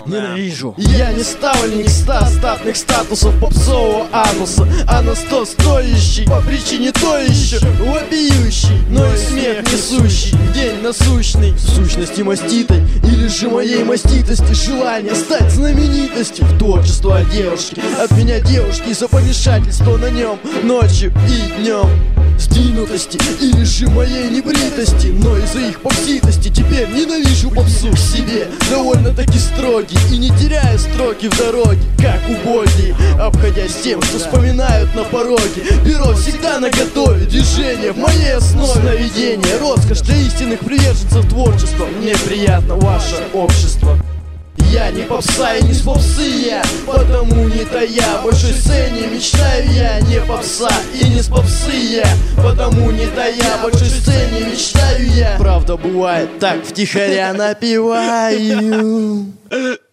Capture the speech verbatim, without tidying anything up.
Ненавижу. Я не ставленник ста статных статусов попсового ануса, а на сто стоящий, по причине то еще вопиющий, но и смех несущий в день насущный сущности маститой, или же моей маститости желание стать знаменитостью в творчество девушки, от меня девушки за помешательство на нем ночью и днем, сдвинутости или же моей небритости, но из-за их попситости теперь ненавижу попсу к себе, довольно-таки строгий и не теряя строки в дороге, как убогие, обходясь тем, что вспоминают на пороге. Перо всегда наготове, движение в моей основе, сновидение, роскошь для истинных приверженцев творчества. Мне приятно ваше общество. Я не попса и не с попсы я, потому не тая в большой сцене мечтаю я. Не попса и не с попсы я, потому не тая в большой сцене мечтаю я. Правда бывает так, втихаря напеваю.